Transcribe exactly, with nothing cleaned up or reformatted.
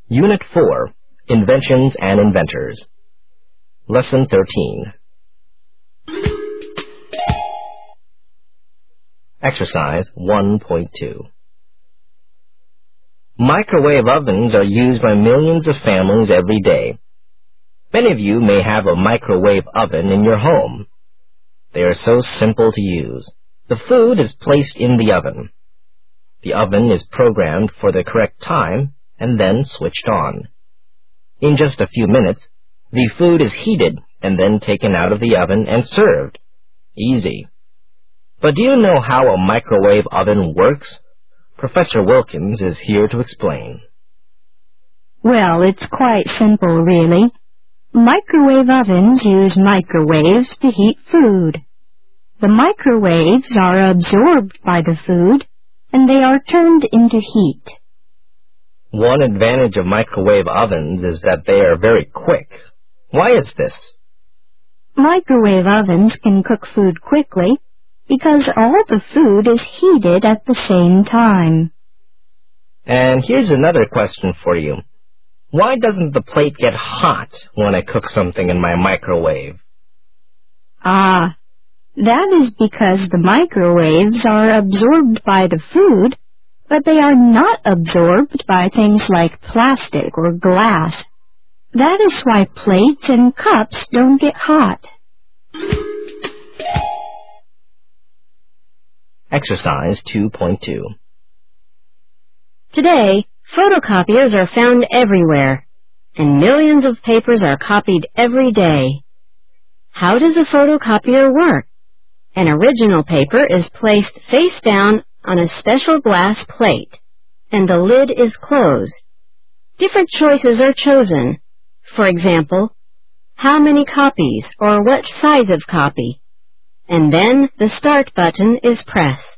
Unit four, Inventions and Inventors. Lesson thirteen. Exercise one point two. Microwave ovens are used by millions of families every day. Many of you may have a microwave oven in your home. They are so simple to use. The food is placed in the oven. The oven is programmed for the correct time and then switched on. In just a few minutes, the food is heated and then taken out of the oven and served. Easy. But do you know how a microwave oven works? Professor Wilkins is here to explain. Well, it's quite simple, really. Microwave ovens use microwaves to heat food. The microwaves are absorbed by the food, and they are turned into heat. One advantage of microwave ovens is that they are very quick. Why is this? Microwave ovens can cook food quickly because all the food is heated at the same time. And here's another question for you. Why doesn't the plate get hot when I cook something in my microwave? Ah, that is because the microwaves are absorbed by the food, but they are not absorbed by things like plastic or glass. That is why plates and cups don't get hot. Exercise two point two. Today, photocopiers are found everywhere, and millions of papers are copied every day. How does a photocopier work? An original paper is placed face down on a special glass plate, and the lid is closed. Different choices are chosen. For example, how many copies or what size of copy? And then the Start button is pressed.